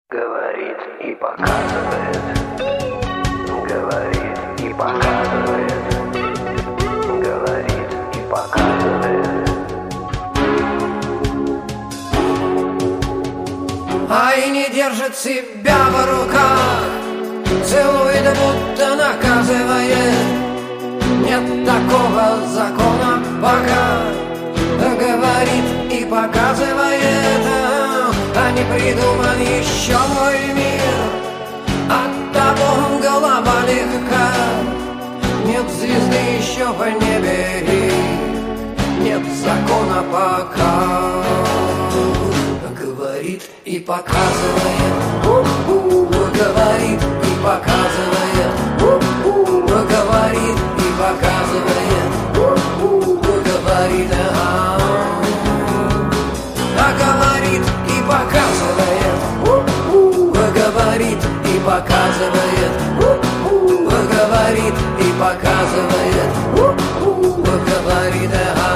Говорит и показывает, говорит и показывает, говорит и показывает. Ай, не держит себя в руках, целует, будто наказывает. Нет такого закона пока. Говорит и показывает, а не придуман еще мой мир. Оттого голова легка. Нет звезды еще в небе, нет закона пока. Говорит и показывает, говорит и показывает, говорит и показывает, говорит, говорит и показывает, говорит и показывает, говорит и показывает, говорит,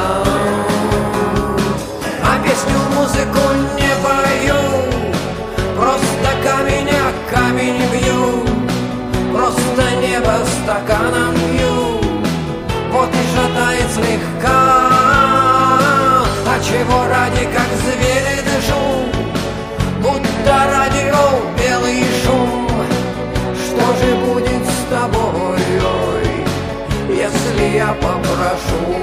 а песню, музыку не пою, просто камень о камень бью, просто небо стаканом пью, вот и шатает слегка. А чего ради, как звери дышу, будто радио белый шум. Что же будет с тобой, если я попрошу?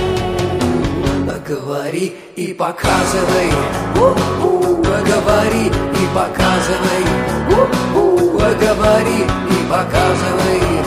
Говори и показывай, говори и показывай, говори и показывай.